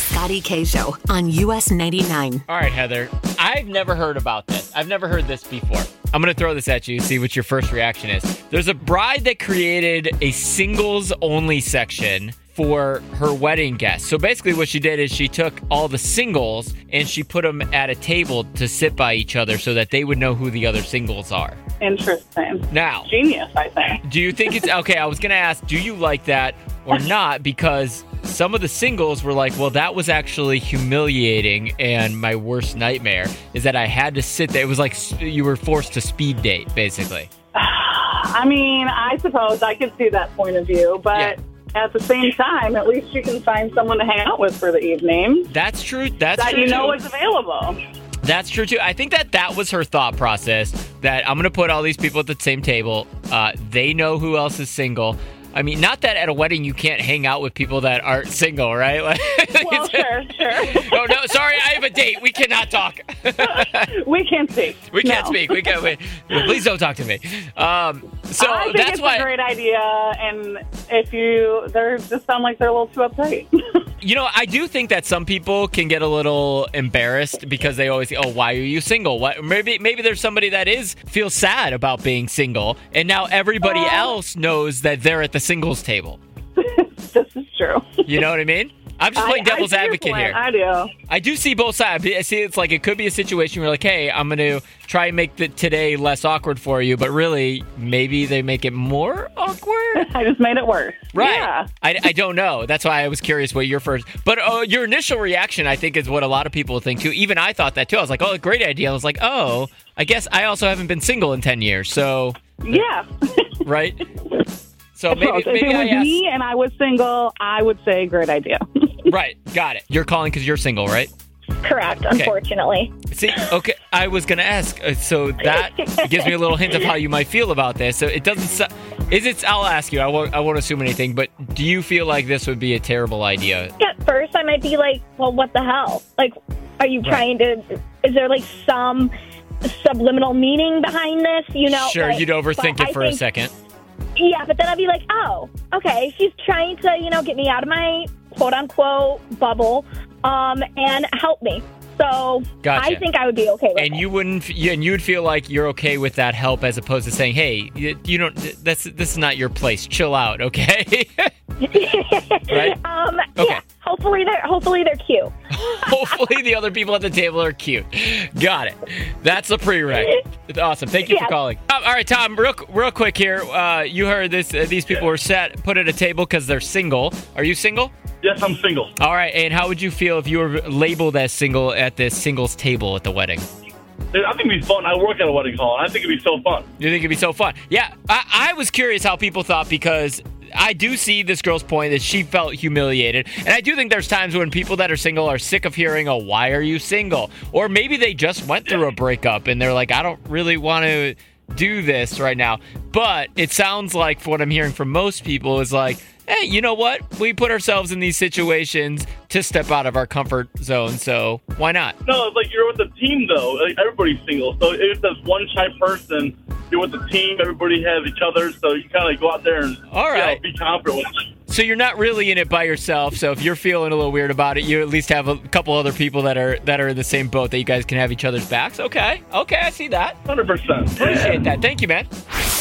Scotty K Show on US 99. All right, Heather. I've never heard about this. I've never heard this before. I'm going to throw this at you, see what your first reaction is. There's a bride that created a singles-only section for her wedding guests. So basically what she did is she took all the singles and she put them at a table to sit by each other so that they would know who the other singles are. Interesting. Now, genius, I think. do you think it's okay? I was going to ask, do you like that or not? Because some of the singles were like, well, that was actually humiliating, and my worst nightmare is that I had to sit there. It was like you were forced to speed date, basically. I mean, I suppose I could see that point of view, but at the same time, at least you can find someone to hang out with for the evening. That's true. That true you know too. is available. That's true, too. I think that was her thought process, that I'm going to put all these people at the same table. They know who else is single. I mean, not that at a wedding you can't hang out with people that aren't single, right? Well, sure. Oh, no, sorry, I have a date. We cannot talk. We can't speak. We can't speak. We can't. Wait. Please don't talk to me. So I think that's it's why. a great idea, and they just sound like they're a little too uptight. You know, I do think that some people can get a little embarrassed because they always say, "Oh, why are you single?" Maybe there's somebody that feels sad about being single, and now everybody else knows that they're at the singles table. This is true. You know what I mean? I'm just playing devil's advocate here. I do. I do see both sides. I see it's like it could be a situation where like, hey, I'm going to try and make today less awkward for you, but really maybe they make it more awkward. I just made it worse. Right. Yeah. I don't know. That's why I was curious what your first. But your initial reaction, I think, is what a lot of people think too. Even I thought that too. I was like, oh, great idea. I was like, oh, I guess I also haven't been single in 10 years. So. Yeah. Right? So maybe if it was me and I was single, I would say great idea. Right. Got it. You're calling because you're single, right? Correct, unfortunately. See, okay, I was going to ask, so that gives me a little hint of how you might feel about this. So it doesn't, I'll ask you, I won't assume anything, but do you feel like this would be a terrible idea? At first, I might be like, well, what the hell? Like, are you trying to, is there like some subliminal meaning behind this? You know? Sure, like, you'd overthink it for a second. Yeah, but then I'd be like, oh, okay, she's trying to, get me out of my quote-unquote bubble and help me. So Gotcha. I think I would be okay with it. And you would feel like you're okay with that help as opposed to saying, hey, you don't, this is not your place. Chill out, okay? Right? Okay. Yeah, hopefully they're cute. Hopefully the other people at the table are cute. Got it. That's a prereq. Awesome. Thank you for calling. All right, Tom, real quick here. You heard this. These people were put at a table because they're single. Are you single? Yes, I'm single. All right, and how would you feel if you were labeled as single at this singles table at the wedding? I think it'd be fun. I work at a wedding hall, and I think it'd be so fun. You think it'd be so fun? Yeah, I was curious how people thought because I do see this girl's point that she felt humiliated. And I do think there's times when people that are single are sick of hearing, oh, why are you single? Or maybe they just went through a breakup and they're like, I don't really want to do this right now. But it sounds like, for what I'm hearing from most people, is like, hey, you know what? We put ourselves in these situations to step out of our comfort zone, so why not? No, it's like you're with a team, though. Like, everybody's single. So if there's one shy person, you're with the team, everybody has each other, so you kind of go out there and be confident with it. So you're not really in it by yourself, so if you're feeling a little weird about it, you at least have a couple other people that are in the same boat that you guys can have each other's backs. Okay, I see that. 100%. Appreciate that. Thank you, man.